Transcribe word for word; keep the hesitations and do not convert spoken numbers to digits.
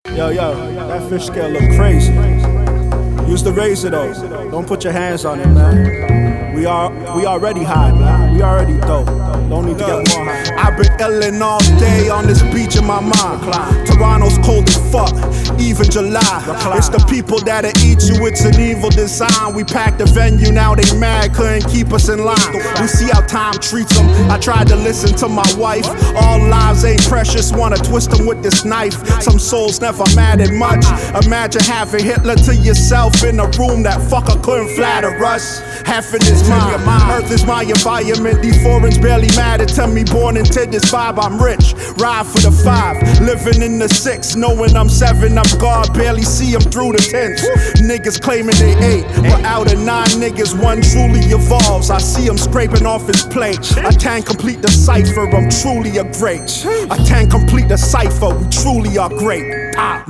Yo, yo, that fish scale look crazy. Use the razor though. Don't put your hands on it, man. We are, we already high, man. We already dope. Don't need to get more high. I've been illin' all day on this beach in my mind. Toronto's cold as fuck, even July. It's the people that'll eat you, it's an evil design. We packed the venue, now they mad, couldn't keep us in line. We see how time treats them. I tried to listen to my wife. All lives ain't precious, wanna twist them with this knife. Some souls never mattered much. Imagine having Hitler to yourself in a room that fucker couldn't flatter us. Heaven is mine, earth is my environment. These foreigners barely matter to me. Born into this vibe, I'm rich. Ride for the five, living in the six, knowing I'm seven. I'm God, barely see them through the tents. Niggas claiming they eight, but out of nine niggas, one truly evolves. I see him scraping off his plate. I can't complete the cipher, I'm truly a great. I can't complete the cipher, we truly are great.